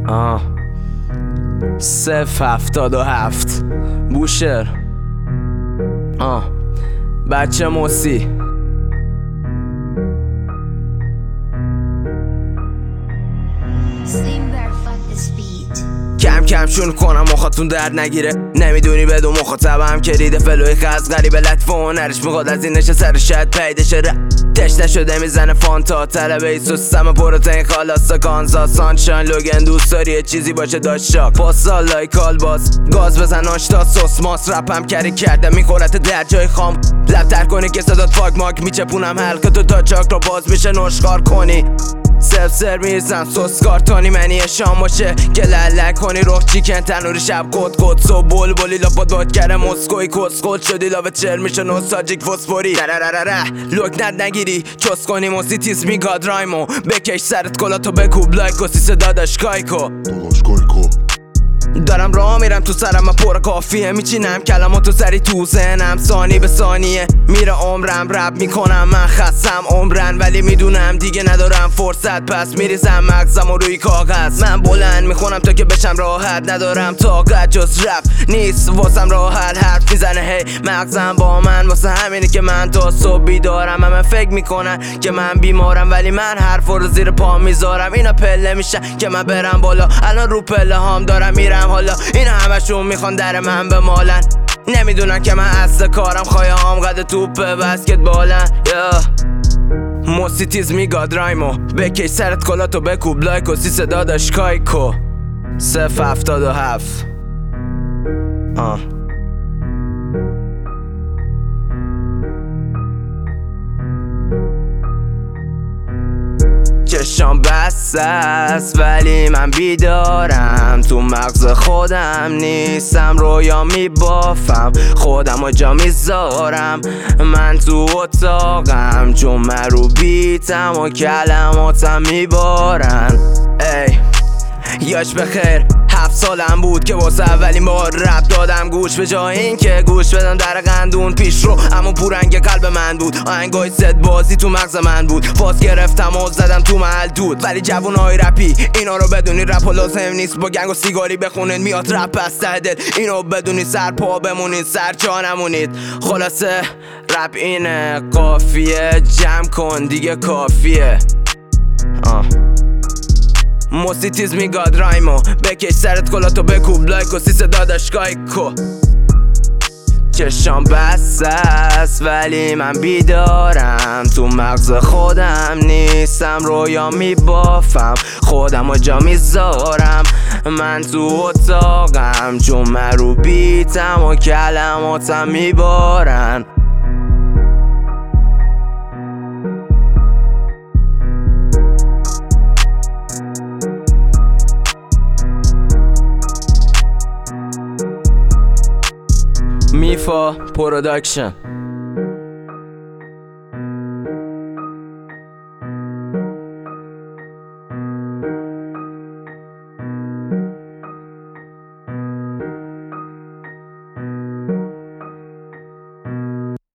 077 بوشهر بچه موسی کم کم شروع کنم مخاطون درد نگیره. نمیدونی بدون مخاطبم که ریده فلوی خز غریبه لطف و هنرش میخواد از اینش سر شاید پیده شه. تشنه شده میزنه فانتا طلبه ای سوستم پروتئین خالاستا کانزا سانشاین لوگن دوست داری یه چیزی باشه داشت شاک پاسال لایک آلباس گاز بزن آشتا سوس ماس رپم کری کرده میخورت در جای خام لب تر کنی که صدات فاک ماک میچپونم حلقه تو تا چاک رو باز میشه نشخار کنی سر میرزم سوس کارتونی منی شام باشه که للک کنی روح چیکن تنوری شب کد سو بول بولی لاپاد باد کرده مسکوی کسخود شدی لاوه چل میشه نوستالژیک فسفوری لوک ند نگیری چوس کنی موسی تیز میگاد رایمو بکش سرت کلاتو بکوب لایک و سیسه داداش کایکو دارم راه میرم تو سرم پر کافیه میچینم کلماتو سری تو ذهنم ثانی به ثانیه میره عمرم رپ میکنم من خستم عمرن ولی میدونم دیگه ندارم فرصت پس میریزم مغزم و روی کاغذ من بلند میخونم تا که بشم راحت ندارم طاقت جز رپ نیست واسم راحت حرف میزنه هی مغزم با من واسه همینه که من تا صبح بیدارم همه فکر میکنن که من بیمارم ولی من حرفا رو زیر پا میذارم اینا پله میشن که من برم بالا الان رو پله هام دارم میرم حالا اینا همشون میخوان در من بمالن نمیدونن که من اصل کارم خواهام قد توپ بسکتبالن موسی تیز میگاد رایمو بکش سرت کلاتو بکوب لایک و سیسه داداش کایکو 077 چشام بسته است ولی من بیدارم تو مغز خودم نیستم رویا میبافم خودم و جا میذارم من تو اتاقم چون من رو بیتم و کلماتم میبارن ای یاش بخیر 7 سالم بود که واسه اولین بار رپ دادم گوش به جای این که گوش بدم در قندون پیش رو اما پورنگ قلب من بود آهنگای زد بازی تو مغز من بود فاز گرفتم و زدم تو محل دود ولی جوونای رپی اینا رو بدونی رپ لازم نیست با گنگ و سیگاری بخونید میاد رپ از ته دل اینو بدونی سر پا بمونید سر جا نمونید خلاصه رپ اینه قافیه جمع کن دیگه کافیه موسی تیز میگاد رایمو بکش سرت کلاتو بکوب لایک و سیسه داداش کایکو چشام بسته است ولی من بیدارم تو مغز خودم نیستم رویا میبافم خودم و جا میذارم من تو اتاقم چون من رو بیتم و کلماتم میبارن میفا پروداکشن